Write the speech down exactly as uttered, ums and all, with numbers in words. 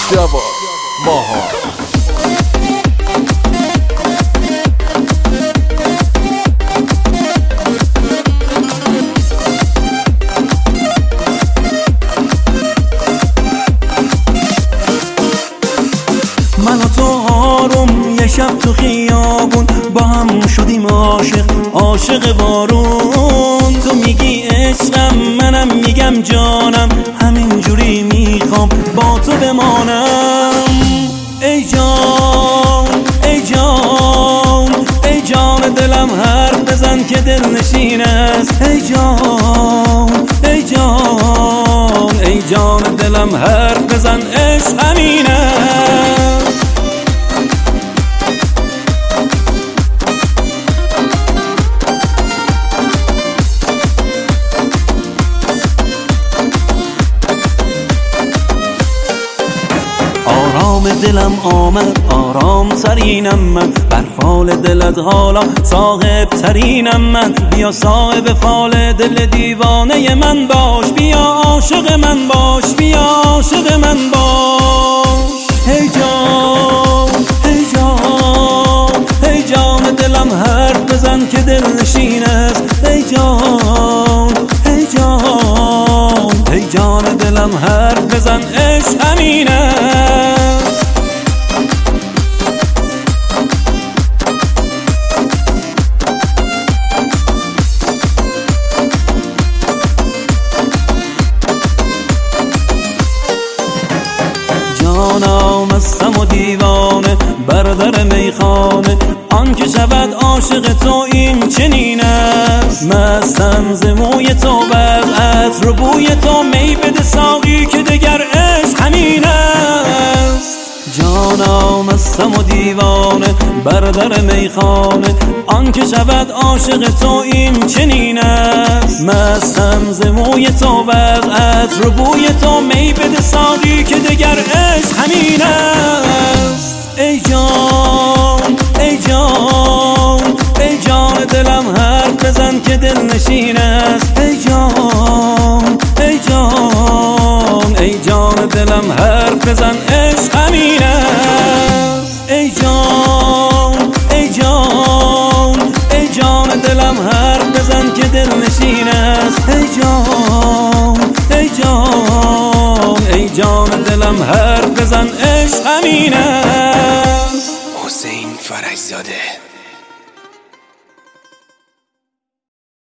جواد ماها. من و تو آروم یه شب تو خیابون با هم شدیم عاشق عاشق بارون. تو میگی عشقم منم میگم جانم، همینجوری میخوام با تو بمانم. ای جان ای جان ای جان دلم حرف بزن که دل نشین است. ای جان ای جان ای جان دلم حرف بزن عشق همین است. آرام دلم آمد آرام ترینم من، بر فال دلت حالا صاحب ترینم من. بیا صاحب فال دل دیوانه من باش، بیا عاشق من باش، بیا عاشق من باش. هی جان هی جان هی جان دلم حرف بزن که دل نشین است. هی جان هی جان هی جان دلم حرف بزن عشق همین است. جانم مستم و دیوانه بر در میخانه، آن که شود عاشق تو این چنین است. مستم ز موی تو بر عطر و بوی تو، می بده ساقی که دگر عشق همین است. جانم مستم و دیوانه بر در میخانه، آن که شود عاشق تو این چنین است. مستم ز موی تو بر عطر و بوی تو، می بده ساقی که دگر عشق همین است. ای جان ای جان ای جان دلم حرف بزن که دل نشین است. ای جان ای جان ای جان دلم حرف بزن عشق همین است. ای جان ای جان ای جان دلم حرف بزن که دل نشین است. ای جان ای جان ای جان دلم حرف بزن عشق همین است. حسین فرجزاده.